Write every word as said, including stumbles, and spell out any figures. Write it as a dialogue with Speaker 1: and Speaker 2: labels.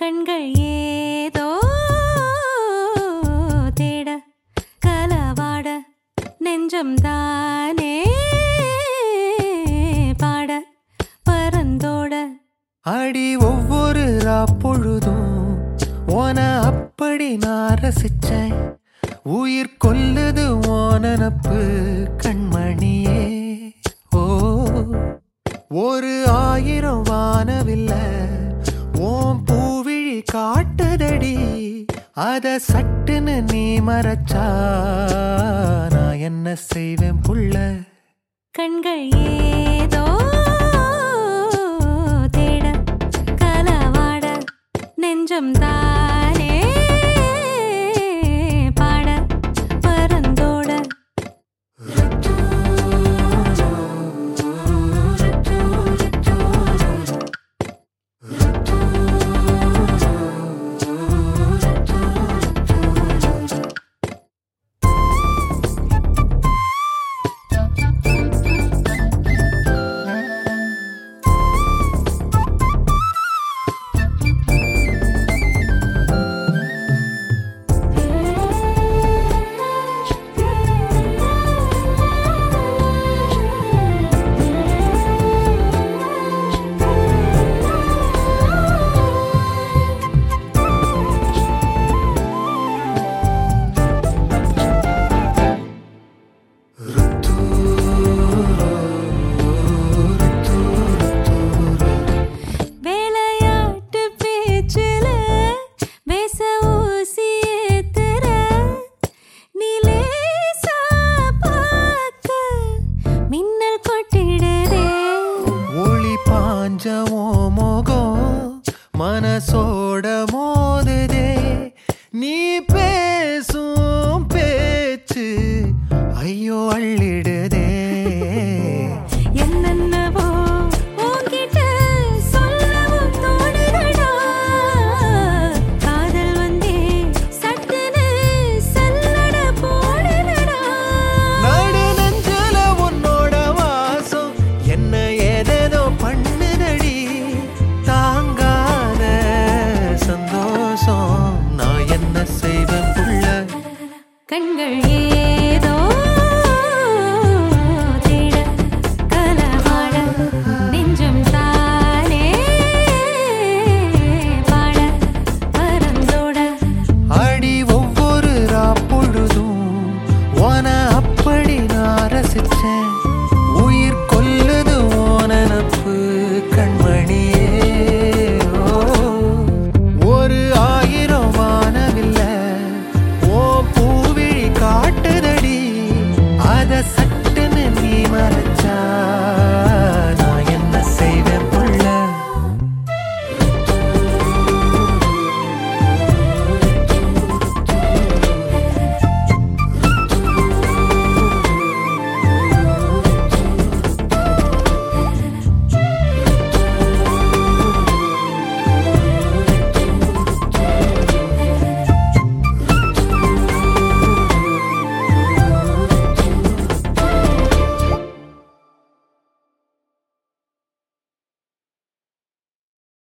Speaker 1: கண்கள் ஏதோ தேட கலவாட நெஞ்சம் தானே பாட பரந்தோட
Speaker 2: அடி ஒவ்வொரு ராப்பொழுதும் ஓன அப்படி நான் ரசிச்சேன். உயிர் கொல்லுது ஓனனப்பு கண்மணியே. ஓ ஒரு ஆயிரம் வானவில்ல ஓம் பூவிழி காட்டுதடி. அத சட்டுன்னு நீ மறைச்சா நான் என்ன செய்வேன் புள்ள.
Speaker 1: கண்கள் ஏதோ தேட கலவாட நெஞ்சம் தானே பாட பரந்தோட
Speaker 2: மனசோ